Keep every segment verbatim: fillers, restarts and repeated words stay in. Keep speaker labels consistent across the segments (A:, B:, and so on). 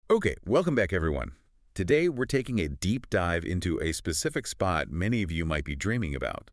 A: Okay, welcome back everyone. Today we're taking a deep dive into a specific spot many of you might be dreaming about.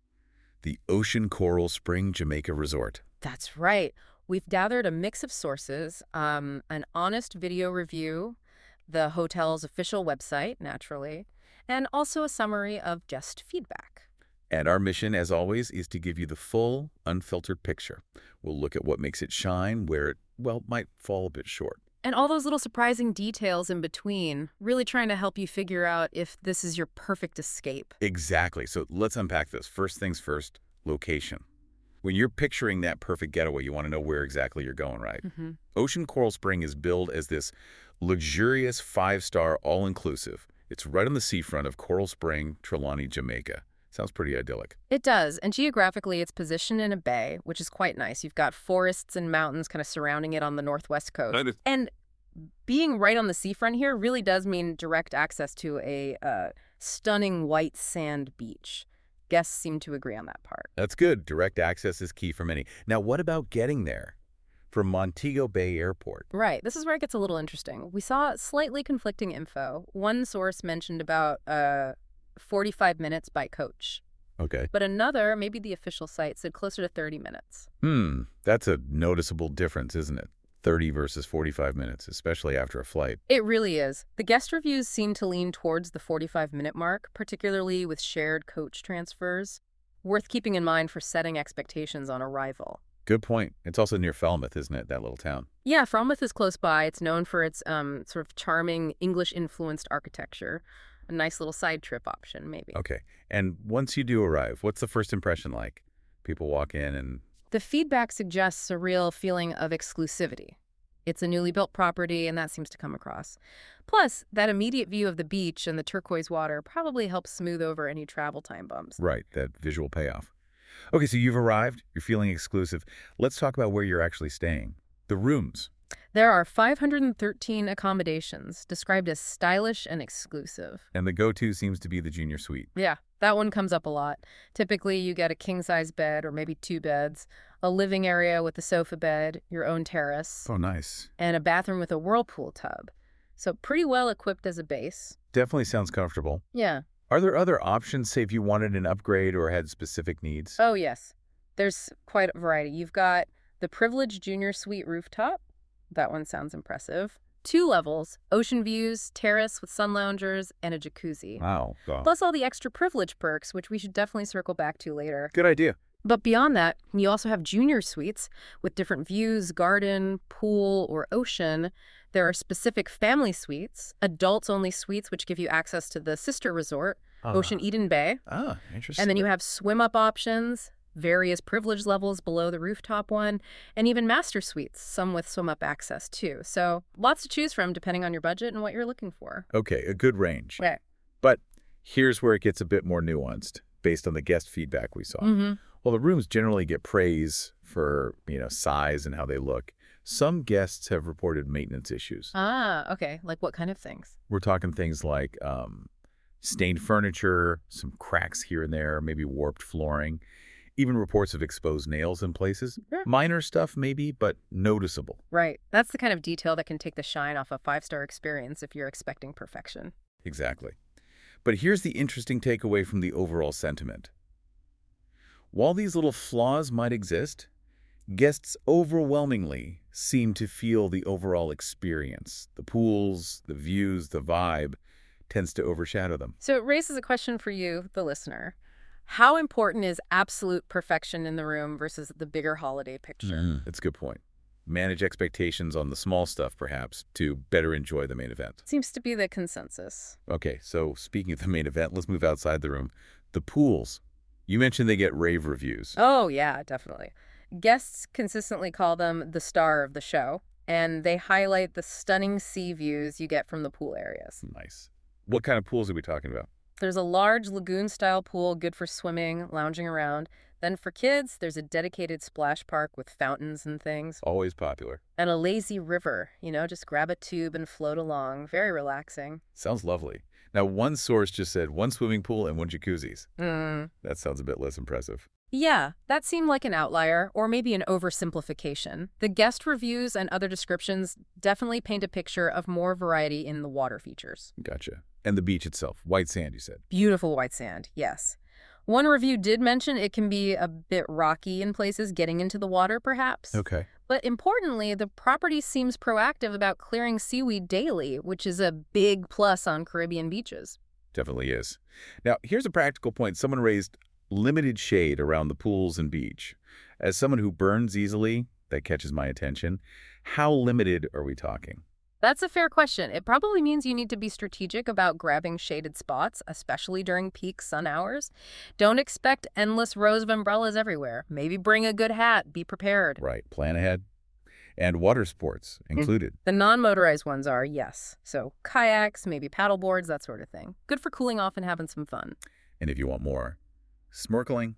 A: The Ocean Coral Spring Jamaica Resort.
B: That's right. We've gathered a mix of sources, um, an honest video review, the hotel's official website, naturally, and also a summary of guest feedback.
A: And our mission, as always, is to give you the full, unfiltered picture. We'll look at what makes it shine, where it, well, might fall a bit short.
B: And all those little surprising details in between, really trying to help you figure out if this is your perfect escape.
A: Exactly. So let's unpack this. First things first, location. When you're picturing that perfect getaway, you want to know where exactly you're going, right?
B: Mm-hmm.
A: Ocean Coral Spring is billed as this luxurious five-star all-inclusive. It's right on the seafront of Coral Spring, Trelawney, Jamaica. Sounds pretty idyllic.
B: It does, and geographically it's positioned in a bay, which is quite nice. You've got forests and mountains kind of surrounding it on the northwest coast.
A: Kind of.
B: And being right on the seafront here really does mean direct access to a uh, stunning white sand beach. Guests seem to agree on that part.
A: That's good. Direct access is key for many. Now, what about getting there? From Montego Bay Airport.
B: Right. This is where it gets a little interesting. We saw slightly conflicting info. One source mentioned about uh, forty-five minutes by coach.
A: Okay.
B: But another, maybe the official site, said closer to thirty minutes.
A: Hmm. That's a noticeable difference, isn't it? thirty versus forty-five minutes, especially after a flight.
B: It really is. The guest reviews seem to lean towards the forty-five minute mark, particularly with shared coach transfers. Worth keeping in mind for setting expectations on arrival.
A: Good point. It's also near Falmouth, isn't it, that little town?
B: Yeah, Falmouth is close by. It's known for its um, sort of charming English-influenced architecture. A nice little side trip option, maybe.
A: Okay. And once you do arrive, what's the first impression like? People walk in and...
B: The feedback suggests a real feeling of exclusivity. It's a newly built property, and that seems to come across. Plus, that immediate view of the beach and the turquoise water probably helps smooth over any travel time bumps.
A: Right, that visual payoff. Okay, so you've arrived. You're feeling exclusive. Let's talk about where you're actually staying. The rooms.
B: There are five hundred thirteen accommodations, described as stylish and exclusive.
A: And the go-to seems to be the junior suite.
B: Yeah, that one comes up a lot. Typically, you get a king-size bed or maybe two beds, a living area with a sofa bed, your own terrace,
A: Oh, nice.
B: and a bathroom with a whirlpool tub. So pretty well equipped as a base.
A: Definitely sounds comfortable.
B: Yeah.
A: Are there other options, say if you wanted an upgrade or had specific needs?
B: Oh, yes. There's quite a variety. You've got the Privileged Junior Suite rooftop. That one sounds impressive. Two levels, ocean views, terrace with sun loungers, and a jacuzzi.
A: Wow. Wow.
B: Plus all the extra privilege perks, which we should definitely circle back to later.
A: Good idea.
B: But beyond that, you also have junior suites with different views, garden, pool, or ocean. There are specific family suites, adults-only suites, which give you access to the sister resort,
A: Uh,
B: Ocean Eden Bay.
A: Ah, interesting.
B: And then you have swim-up options, various privilege levels below the rooftop one, and even master suites, some with swim-up access too. So lots to choose from depending on your budget and what you're looking for.
A: Okay, a good range.
B: Right.
A: But here's where it gets a bit more nuanced, based on the guest feedback we saw.
B: Mm-hmm.
A: Well, the rooms generally get praise for, you know, size and how they look. Some guests have reported maintenance issues.
B: Ah, okay. Like what kind of things?
A: We're talking things like um, stained furniture, some cracks here and there, maybe warped flooring, even reports of exposed nails in places.
B: Sure.
A: Minor stuff maybe, but noticeable.
B: Right. That's the kind of detail that can take the shine off a five-star experience if you're expecting perfection.
A: Exactly. But here's the interesting takeaway from the overall sentiment. While these little flaws might exist, guests overwhelmingly seem to feel the overall experience. The pools, the views, the vibe tends to overshadow them.
B: So it raises a question for you, the listener. How important is absolute perfection in the room versus the bigger holiday picture?
A: Mm, that's a good point. Manage expectations on the small stuff, perhaps, to better enjoy the main event.
B: Seems to be the consensus.
A: Okay, so speaking of the main event, let's move outside the room. The pools. You mentioned they get rave reviews.
B: Oh, yeah, definitely. Guests consistently call them the star of the show, and they highlight the stunning sea views you get from the pool areas.
A: Nice. What kind of pools are we talking about?
B: There's a large lagoon-style pool, good for swimming, lounging around. Then for kids, there's a dedicated splash park with fountains and things.
A: Always popular.
B: And a lazy river, you know, just grab a tube and float along. Very relaxing.
A: Sounds lovely. Now, one source just said one swimming pool and one jacuzzis.
B: Mm.
A: That sounds a bit less impressive.
B: Yeah, that seemed like an outlier, or maybe an oversimplification. The guest reviews and other descriptions definitely paint a picture of more variety in the water features.
A: Gotcha. And the beach itself, white sand, you said.
B: Beautiful white sand, yes. One review did mention it can be a bit rocky in places getting into the water, perhaps.
A: Okay.
B: But importantly, the property seems proactive about clearing seaweed daily, which is a big plus on Caribbean beaches.
A: Definitely is. Now, here's a practical point. Someone raised limited shade around the pools and beach. As someone who burns easily, that catches my attention. How limited are we talking?
B: That's a fair question. It probably means you need to be strategic about grabbing shaded spots, especially during peak sun hours. Don't expect endless rows of umbrellas everywhere. Maybe bring a good hat. Be prepared.
A: Right. Plan ahead. And water sports included.
B: The non-motorized ones are, yes. So kayaks, maybe paddle boards, that sort of thing. Good for cooling off and having some fun.
A: And if you want more, snorkeling,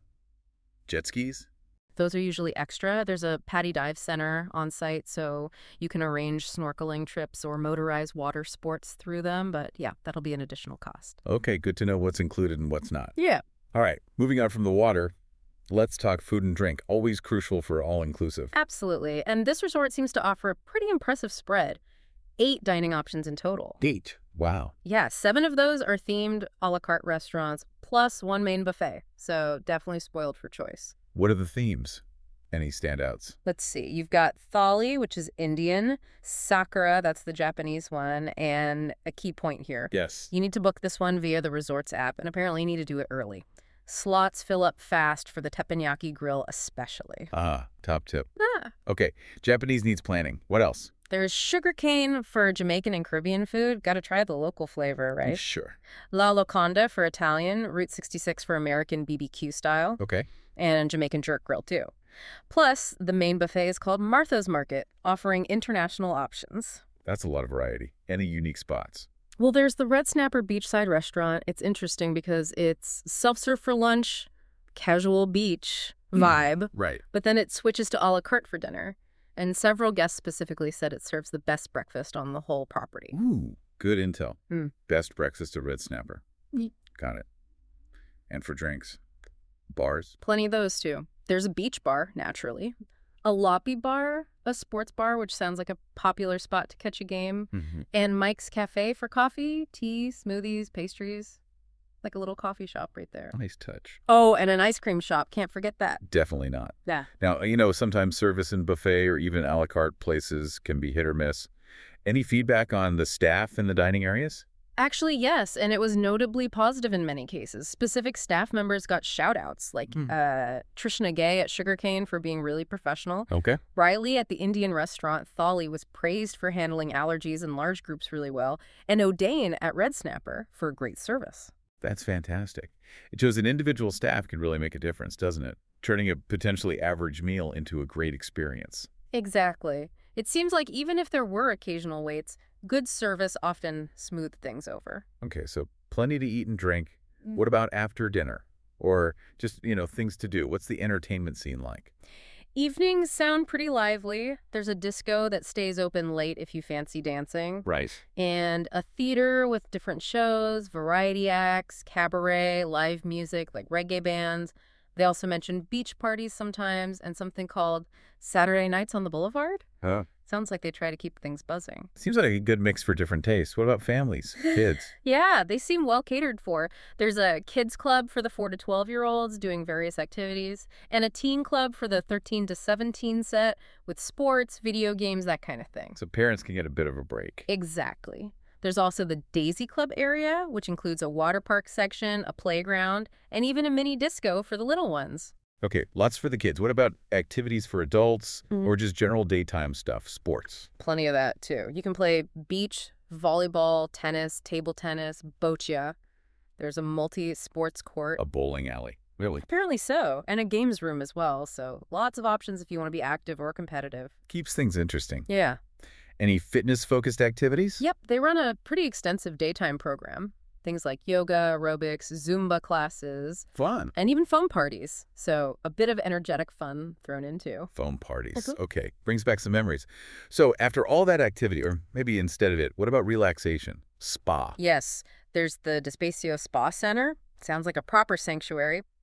A: jet skis.
B: Those are usually extra. There's a Paddy Dive Center on site, so you can arrange snorkeling trips or motorized water sports through them. But yeah, that'll be an additional cost.
A: Okay, good to know what's included and what's not.
B: Yeah.
A: All right, moving on from the water, let's talk food and drink. Always crucial for all-inclusive.
B: Absolutely. And this resort seems to offer a pretty impressive spread. Eight dining options in total.
A: Eight. Wow.
B: Yeah, seven of those are themed a la carte restaurants, plus one main buffet. So definitely spoiled for choice.
A: What are the themes? Any standouts?
B: Let's see. You've got Thali, which is Indian, Sakura, that's the Japanese one, and a key point here.
A: Yes.
B: You need to book this one via the resort's app, and apparently you need to do it early. Slots fill up fast for the teppanyaki grill especially.
A: Ah, top tip.
B: Ah.
A: Okay, Japanese needs planning. What else?
B: There's sugarcane for Jamaican and Caribbean food. Got to try the local flavor, right?
A: Sure.
B: La Loconda for Italian, Route sixty-six for American B B Q style,
A: Okay.
B: and Jamaican jerk grill too. Plus, the main buffet is called Martha's Market, offering international options.
A: That's a lot of variety. Any unique spots?
B: Well, there's the Red Snapper Beachside Restaurant. It's interesting because it's self-serve for lunch, casual beach vibe,
A: Right.
B: but then it switches to a la carte for dinner. And several guests specifically said it serves the best breakfast on the whole property.
A: Ooh, good intel.
B: Hmm.
A: Best breakfast at Red Snapper.
B: Ye-
A: Got it. And for drinks? Bars?
B: Plenty of those, too. There's a beach bar, naturally. A lobby bar, a sports bar, which sounds like a popular spot to catch a game.
A: Mm-hmm.
B: And Mike's Cafe for coffee, tea, smoothies, pastries. Like a little coffee shop right there.
A: Nice touch.
B: Oh, and an ice cream shop. Can't forget that.
A: Definitely not.
B: Yeah.
A: Now, you know, sometimes service and buffet or even a la carte places can be hit or miss. Any feedback on the staff in the dining areas?
B: Actually, yes, and it was notably positive in many cases. Specific staff members got shout-outs, like
A: Hmm.
B: uh, Trishna Gay at Sugarcane for being really professional.
A: Okay.
B: Riley at the Indian restaurant Thali was praised for handling allergies in large groups really well, and O'Dane at Red Snapper for great service.
A: That's fantastic. It shows that individual staff can really make a difference, doesn't it? Turning a potentially average meal into a great experience.
B: Exactly. It seems like even if there were occasional waits, good service often smoothed things over.
A: Okay, so plenty to eat and drink.
B: Mm.
A: What about after dinner? Or just, you know, things to do? What's the entertainment scene like?
B: Evenings sound pretty lively. There's a disco that stays open late if you fancy dancing.
A: Right.
B: And a theater with different shows, variety acts, cabaret, live music like reggae bands. They also mention beach parties sometimes and something called Saturday Nights on the Boulevard.
A: Huh.
B: Sounds like they try to keep things buzzing.
A: Seems like a good mix for different tastes. What about families, kids?
B: Yeah, they seem well catered for. There's a kids club for the four to twelve-year-olds doing various activities, and a teen club for the thirteen to seventeen set with sports, video games, that kind of thing.
A: So parents can get a bit of a break.
B: Exactly. There's also the Daisy Club area, which includes a water park section, a playground, and even a mini disco for the little ones.
A: Okay, lots for the kids. What about activities for adults
B: Mm.
A: or just general daytime stuff, sports?
B: Plenty of that, too. You can play beach, volleyball, tennis, table tennis, boccia. There's a multi-sports court.
A: A bowling alley. Really?
B: Apparently so, and a games room as well, so lots of options if you want to be active or competitive.
A: Keeps things interesting.
B: Yeah.
A: Any fitness-focused activities?
B: Yep, they run a pretty extensive daytime program. Things like yoga, aerobics, Zumba classes,
A: Fun.
B: and even foam parties. So a bit of energetic fun thrown into.
A: Foam parties.
B: Mhm.
A: Okay, brings back some memories. So after all that activity, or maybe instead of it, what about relaxation? Spa.
B: Yes, there's the Despacio Spa Center. Sounds like a proper sanctuary.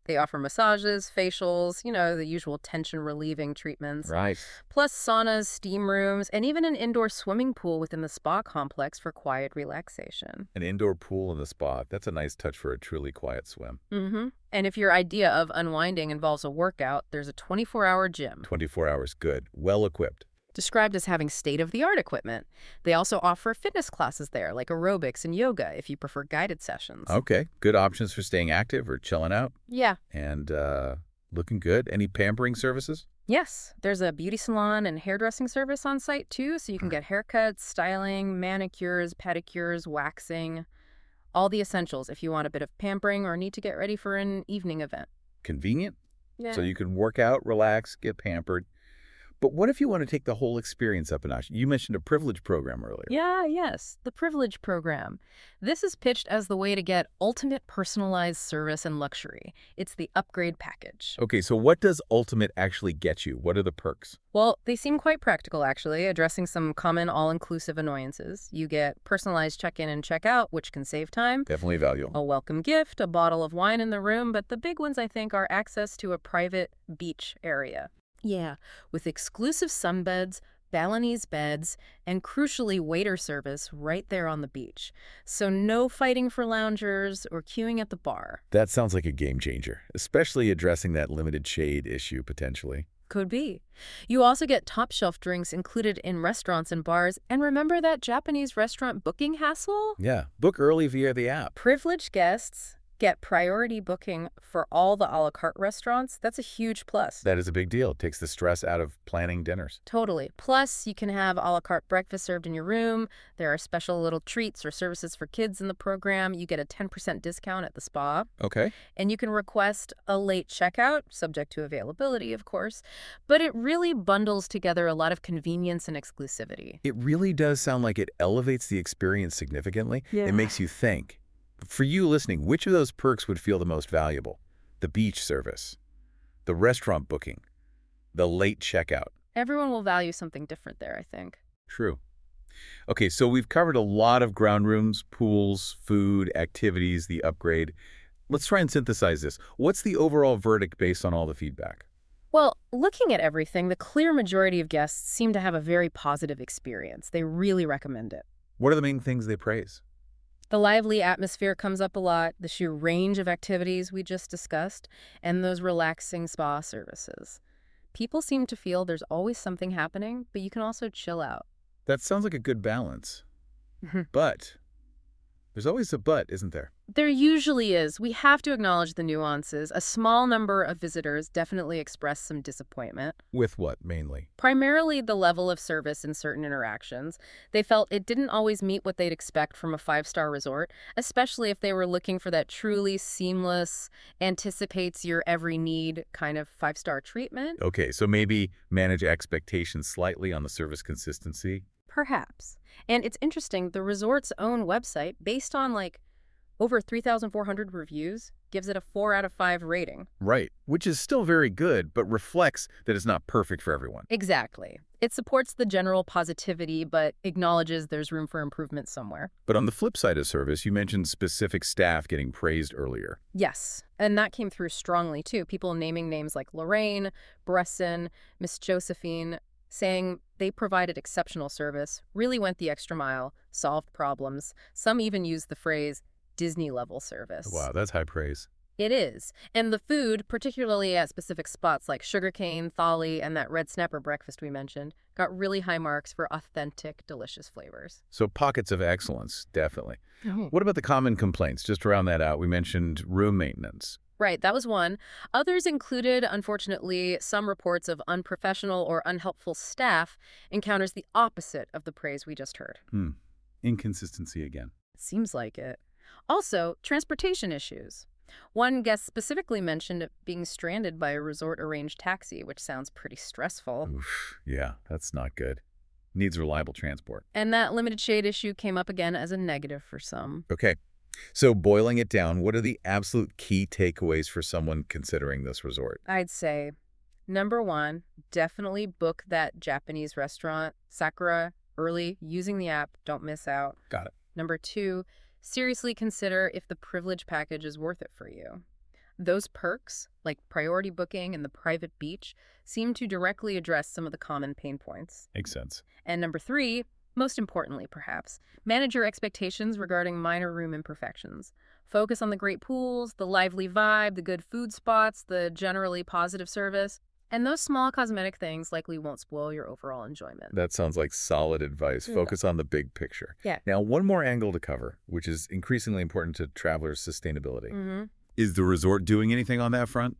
B: They offer massages, facials, you know, the usual tension-relieving treatments.
A: Right.
B: Plus saunas, steam rooms, and even an indoor swimming pool within the spa complex for quiet relaxation.
A: An indoor pool in the spa. That's a nice touch for a truly quiet swim.
B: Mm-hmm. And if your idea of unwinding involves a workout, there's a twenty-four hour gym.
A: twenty-four hours, good. Well equipped.
B: Described as having state-of-the-art equipment. They also offer fitness classes there, like aerobics and yoga, if you prefer guided sessions.
A: Okay, good options for staying active or chilling out.
B: Yeah.
A: And uh, looking good. Any pampering services?
B: Yes, there's a beauty salon and hairdressing service on site, too, so you can get haircuts, styling, manicures, pedicures, waxing, all the essentials if you want a bit of pampering or need to get ready for an evening event.
A: Convenient?
B: Yeah.
A: So you can work out, relax, get pampered. But what if you want to take the whole experience up a notch? You mentioned a privilege program earlier.
B: Yeah, yes, the Privilege Program. This is pitched as the way to get ultimate personalized service and luxury. It's the upgrade package.
A: Okay, so what does Ultimate actually get you? What are the perks?
B: Well, they seem quite practical, actually, addressing some common all-inclusive annoyances. You get personalized check-in and check-out, which can save time,
A: Definitely valuable.
B: a welcome gift, a bottle of wine in the room, but the big ones, I think, are access to a private beach area. Yeah, with exclusive sunbeds, Balinese beds, and crucially waiter service right there on the beach. So no fighting for loungers or queuing at the bar.
A: That sounds like a game changer, especially addressing that limited shade issue potentially.
B: Could be. You also get top shelf drinks included in restaurants and bars. And remember that Japanese restaurant booking hassle?
A: Yeah, book early via the app.
B: Privileged guests get priority booking for all the a la carte restaurants. That's a huge plus.
A: That is a big deal. It takes the stress out of planning dinners.
B: Totally. Plus, you can have a la carte breakfast served in your room. There are special little treats or services for kids in the program. You get a ten percent discount at the spa.
A: Okay.
B: And you can request a late checkout, subject to availability, of course. But it really bundles together a lot of convenience and exclusivity.
A: It really does sound like it elevates the experience significantly.
B: Yeah.
A: It makes you think. For you listening, which of those perks would feel the most valuable? The beach service, the restaurant booking, the late checkout.
B: Everyone will value something different there, I think.
A: True. Okay, so we've covered a lot of ground rooms, pools, food, activities, the upgrade. Let's try and synthesize this. What's the overall verdict based on all the feedback?
B: Well, looking at everything, the clear majority of guests seem to have a very positive experience. They really recommend it.
A: What are the main things they praise?
B: The lively atmosphere comes up a lot, the sheer range of activities we just discussed, and those relaxing spa services. People seem to feel there's always something happening, but you can also chill out.
A: That sounds like a good balance. But there's always a but, isn't there?
B: There usually is. We have to acknowledge the nuances. A small number of visitors definitely expressed some disappointment.
A: With what, mainly?
B: Primarily the level of service in certain interactions. They felt it didn't always meet what they'd expect from a five-star resort, especially if they were looking for that truly seamless, anticipates your every need kind of five-star treatment.
A: Okay, so maybe manage expectations slightly on the service consistency.
B: Perhaps. And it's interesting, the resort's own website, based on like over three thousand four hundred reviews, gives it a four out of five rating.
A: Right, which is still very good, but reflects that it's not perfect for everyone.
B: Exactly. It supports the general positivity, but acknowledges there's room for improvement somewhere.
A: But on the flip side of service, you mentioned specific staff getting praised earlier.
B: Yes, and that came through strongly, too. People naming names like Lorraine, Bresson, Miss Josephine, saying they provided exceptional service, really went the extra mile, solved problems. Some even used the phrase Disney-level service.
A: Wow, that's high praise.
B: It is. And the food, particularly at specific spots like Sugarcane, Thali, and that red snapper breakfast we mentioned, got really high marks for authentic, delicious flavors.
A: So pockets of excellence, definitely.
B: Oh.
A: What about the common complaints? Just to round that out, we mentioned room maintenance.
B: Right, that was one. Others included, unfortunately, some reports of unprofessional or unhelpful staff encounters the opposite of the praise we just heard.
A: Hmm. Inconsistency again.
B: It seems like it. Also, transportation issues. One guest specifically mentioned being stranded by a resort-arranged taxi, which sounds pretty stressful.
A: Oof, yeah, that's not good. Needs reliable transport.
B: And that limited shade issue came up again as a negative for some.
A: Okay, so boiling it down, what are the absolute key takeaways for someone considering this resort?
B: I'd say, number one, definitely book that Japanese restaurant, Sakura, early, using the app. Don't miss out.
A: Got it.
B: Number two, seriously consider if the privilege package is worth it for you. Those perks, like priority booking and the private beach, seem to directly address some of the common pain points.
A: Makes sense.
B: And number three, most importantly perhaps, manage your expectations regarding minor room imperfections. Focus on the great pools, the lively vibe, the good food spots, the generally positive service. And those small cosmetic things likely won't spoil your overall enjoyment.
A: That sounds like solid advice.
B: Yeah.
A: Focus on the big picture.
B: Yeah.
A: Now, one more angle to cover, which is increasingly important to travelers' sustainability.
B: Mm-hmm.
A: Is the resort doing anything on that front?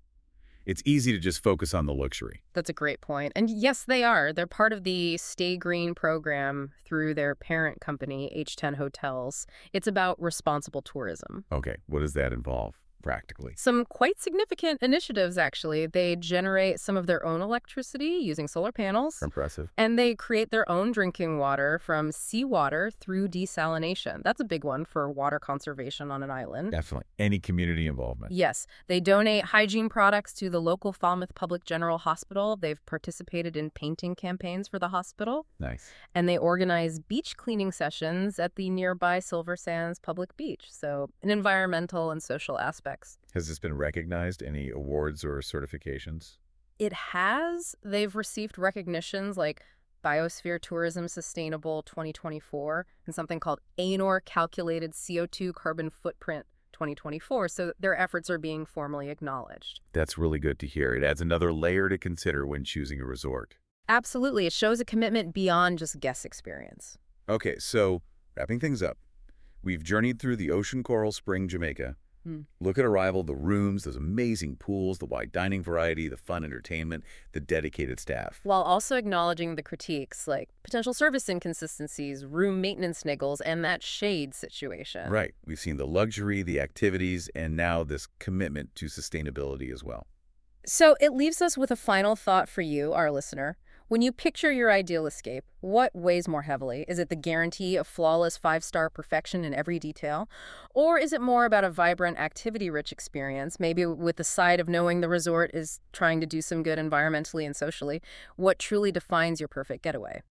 A: It's easy to just focus on the luxury.
B: That's a great point. And yes, they are. They're part of the Stay Green program through their parent company, H ten Hotels. It's about responsible tourism.
A: Okay, what does that involve practically?
B: Some quite significant initiatives, actually. They generate some of their own electricity using solar panels.
A: Impressive.
B: And they create their own drinking water from seawater through desalination. That's a big one for water conservation on an island.
A: Definitely. Any community involvement.
B: Yes, they donate hygiene products to the local Falmouth Public General Hospital. They've participated in painting campaigns for the hospital.
A: Nice.
B: And they organize beach cleaning sessions at the nearby Silver Sands Public Beach. So an environmental and social aspects.
A: Has this been recognized? Any awards or certifications?
B: It has. They've received recognitions like Biosphere Tourism Sustainable twenty twenty-four and something called ANOR Calculated C O two Carbon Footprint twenty twenty-four, so their efforts are being formally acknowledged.
A: That's really good to hear. It adds another layer to consider when choosing a resort.
B: Absolutely. It shows a commitment beyond just guest experience.
A: Okay, so wrapping things up, we've journeyed through the Ocean Coral Spring, Jamaica.
B: Hmm.
A: Look at arrival, the rooms, those amazing pools, the wide dining variety, the fun entertainment, the dedicated staff.
B: While also acknowledging the critiques like potential service inconsistencies, room maintenance niggles, and that shade situation.
A: Right. We've seen the luxury, the activities, and now this commitment to sustainability as well.
B: So it leaves us with a final thought for you, our listener. When you picture your ideal escape, what weighs more heavily? Is it the guarantee of flawless five-star perfection in every detail? Or is it more about a vibrant, activity-rich experience, maybe with the side of knowing the resort is trying to do some good environmentally and socially? What truly defines your perfect getaway?